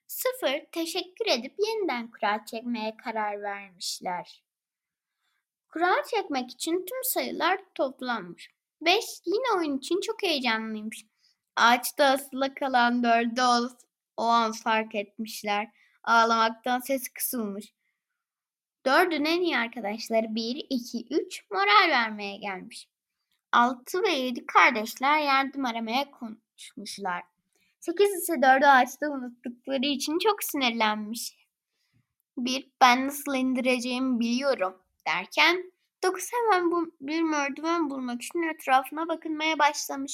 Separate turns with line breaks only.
0 teşekkür edip yeniden kura çekmeye karar vermişler. Kura çekmek için tüm sayılar toplanmış. 5 yine oyun için çok heyecanlıymış. Ağaçta asılı kalan 4'ü o an fark etmişler. Ağlamaktan sesi kısılmış. 4'ün en iyi arkadaşları 1, 2, 3 moral vermeye gelmiş. 6 ve 7 kardeşler yardım aramaya konuşmuşlar. 8 ise 4'ü ağaçta unuttukları için çok sinirlenmiş. Ben nasıl indireceğimi biliyorum derken 9 hemen bir merdiven bulmak için etrafına bakınmaya başlamış.